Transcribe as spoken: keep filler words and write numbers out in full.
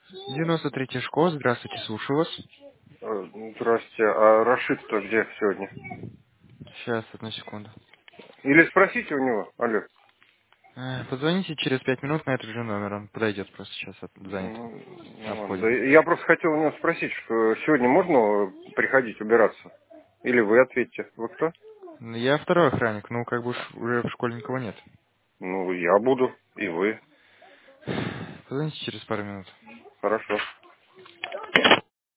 девяносто третья школа, здравствуйте, слушаю вас. Э, Здрасте. А Рашид-то где сегодня? Сейчас, одну секунду. Или спросите у него. Алло. Э, Позвоните через пять минут на этот же номер, он подойдет просто сейчас, от- занят Ну, на ну ладно. Да входе. я просто хотел у него спросить, что сегодня можно приходить убираться? Или вы ответьте. Вы кто? Ну, Я второй охранник, ну как бы ш- уже в школе никого нет. Ну, я буду. И вы. Позвоните через пару минут. Хорошо.